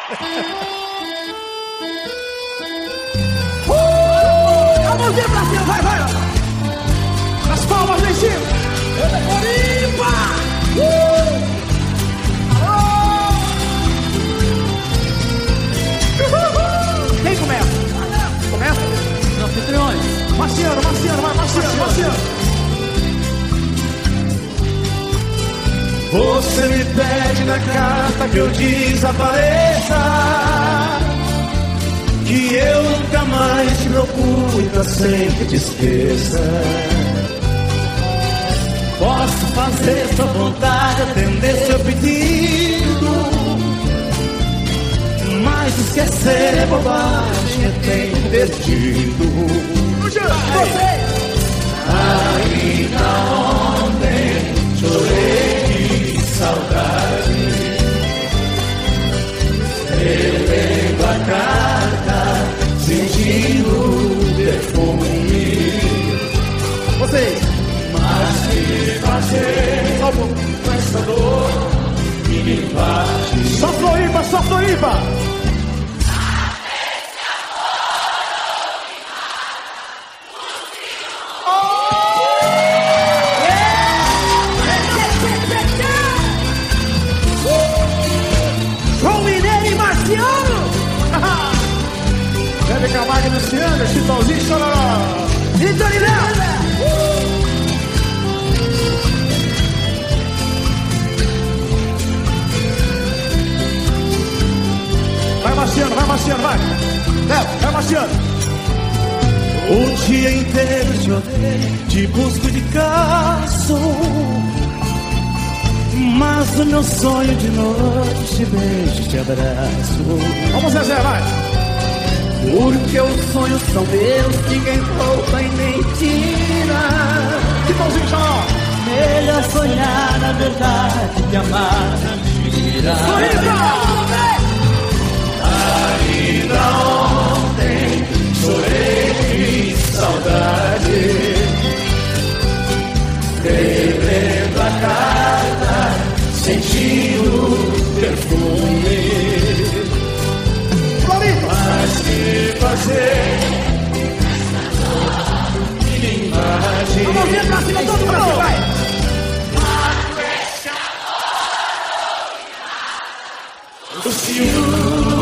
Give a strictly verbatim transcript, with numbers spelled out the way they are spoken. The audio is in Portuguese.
Uh! A mãozinha pra cima, vai, vai! As palmas lá em cima! Olimpa! Uh! Oh! Quem começa? Começa? Os anfitriões. Marciano, Marciano, vai, Marciano, Marciano! Você me pede na carta que eu desapareça, que eu nunca mais te procure pra sempre te esqueça. Posso fazer sua vontade, atender seu pedido, mas esquecer é bobagem, é tempo perdido. Você! Ainda ontem chorei de saudade, relendo a carta, sentindo o perfume. Vocês! Mas que fazer com essa dor que me invade? Só Floripa, só Floripa! Zé Camargo e Luciano, Chitãozinho, Chororó. Vitor e Léo. Vai, Marciano, vai, Marciano, vai. Léo, vai, Marciano. O dia inteiro te odeio, te busco de caso, mas no meu sonho de noite te beijo, te abraço. Vamos, Zezé, vai. Porque os sonhos são meus, ninguém rouba e nem tira. Chitãozinho, Chororó. Melhor sonhar na verdade que amar na mentira. Ainda ontem chorei de saudade, relendo a carta, sentindo o perfume. Mas que fazer que me invade? A mãozinha pra cima, todo mundo, vai! O ciúme